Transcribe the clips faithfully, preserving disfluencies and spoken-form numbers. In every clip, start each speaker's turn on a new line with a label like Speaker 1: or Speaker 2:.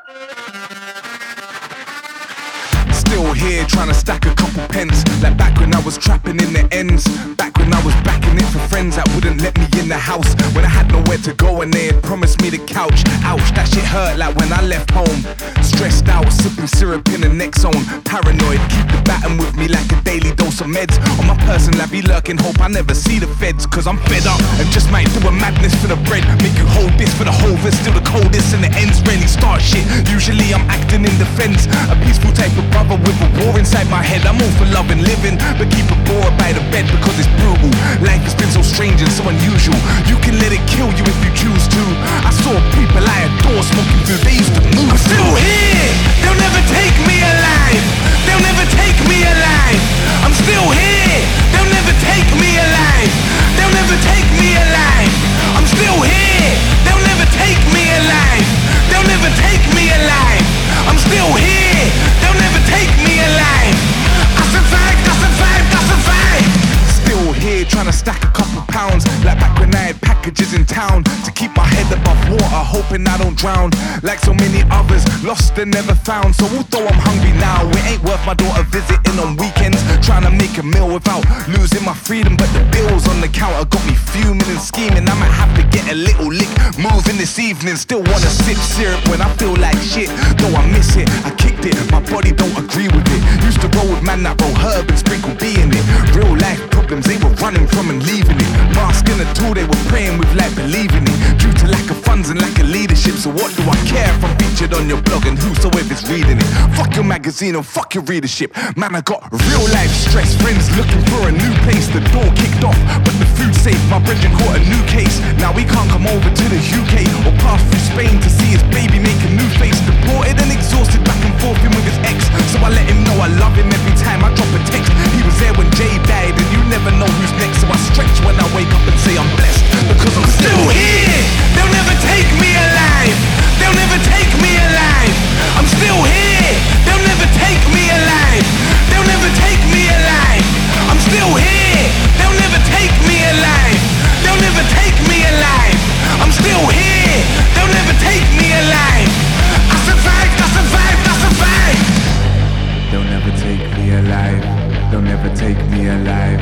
Speaker 1: Still here trying to stack a couple pence, like back when I was trapping in the ends, back when I was backing it for friends that wouldn't let me in the house, when I had nowhere to go and they had promised me the couch. Ouch, that shit hurt like when I left home. Stressed out, sipping syrup in the next zone. Paranoid, keep the baton with me like a daily dose of meds. On my person, I be lurking, hope I never see the feds, cause I'm fed up and just might do a madness for the bread. Make you hold this for the whole, but still the coldest and the ends rarely start shit. Usually I'm acting in defense, a peaceful type of brother with a war inside my head. I'm all for love and living, but keep it bored by the bed because it's brutal. Life has been so strange and so unusual. You can let it kill you if you choose to. I saw people I adore smoking through, they used to move. I'm still here, they'll never take me alive. They'll never take me alive. I'm still here, they'll never take me alive. They'll never take me alive. I'm still here, they'll never take me alive. They'll never take me alive. I'm still here, they'll never take me alive. I survived, I survived, I survived. Still here trying to stack a couple pounds, like back when I had packages in town, to keep my head above water, hoping I don't drown. Like so many others, lost and never found. So although I'm hungry now, it ain't worth my daughter visiting on weekends, trying to make a meal without losing my freedom. But the bills on the counter got me fuming and scheming. I might have to get a little lick moving this evening. Still wanna sip syrup when I feel like shit, though I miss it. I kicked it, my body don't agree with it. Used to roll with man that roll herb and sprinkle B in it. Real life problems they were running from and leaving it. Mask and a tool they were praying with, like believing it. Due to lack of funds and lack of leadership, so what do I care if I'm featured on your blog and whosoever's reading it? Fuck your magazine and fuck your readership. Man, I got real life stress, friends looking for a new place. The door kicked off, but the food safe. My brethren caught a new case. Now he can't come over to the U K or pass through Spain to see his baby make a new face. Deported and exhausted, back and forth in with his ex. So I let him know I love him every time I drop a text. He was there when Jay died, and you never know who's next. So I stretch when I wake up and say I'm blessed, because I'm still here. They'll never take me alive. They'll never take me alive. I'm still here. They'll never take me alive. They'll never take me alive. I'm still here. They'll never take me alive. They'll never take me alive. I'm still here. They'll never take me alive. I survived, I survived, I survived. They'll never take me alive. They'll never take me alive.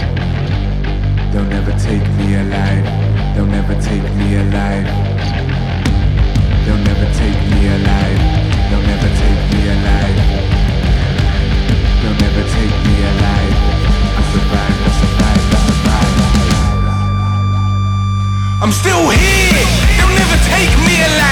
Speaker 1: They'll never take me alive. They'll never take me alive. They'll never take me alive. They'll never take me alive. They'll never take me alive. I survived, I survived, I survived. I'm still here. They'll never take me alive.